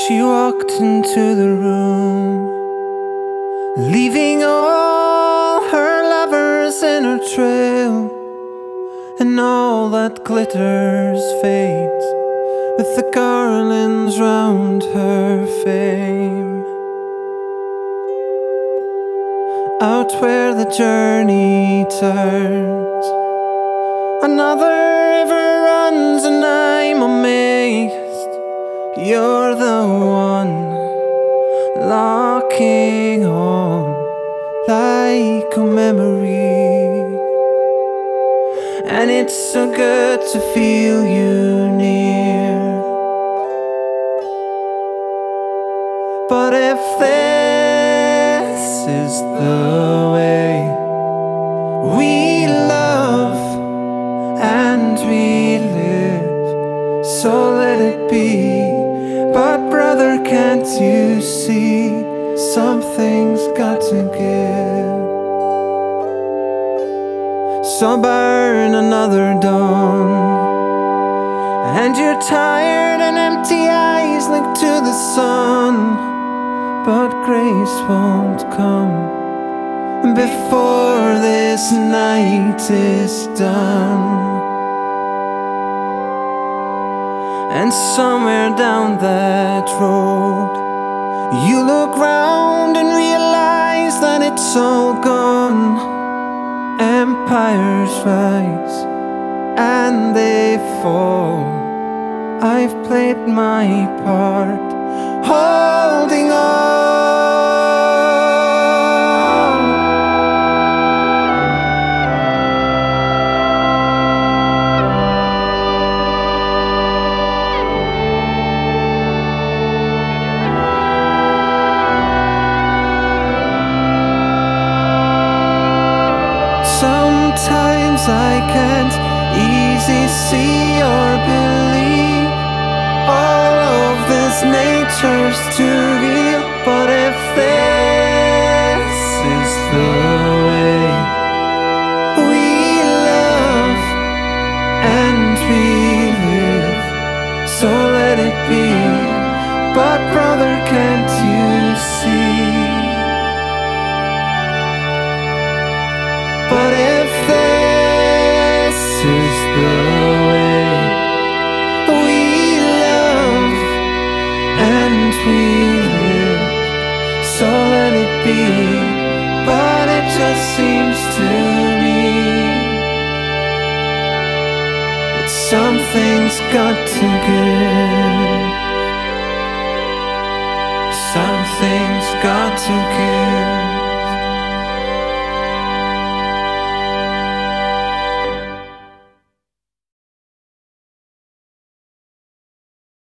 She walked into the room, leaving all her lovers in her trail, and all that glitters fades with the garlands round her fame. Out where the journey turns, another river runs, and I'm amazed you're the one locking on like a memory. And it's so good to feel you near. But if this is the way we love and we live, so let it be. But brother, can't you see, something's got to give. So burn another dawn, and your tired and empty eyes look to the sun, but grace won't come before this night is done. And somewhere down that road, you look round and realize that it's all gone. Empires rise and they fall. I've played my part, holding on. Sometimes I can't easy see or believe all of this nature's too real. But if this is the way we love and we live, so let it be. But brother, can't you see? But if this is the way we love and we live, so let it be. But it just seems to me that something's got to give. Something's got to give.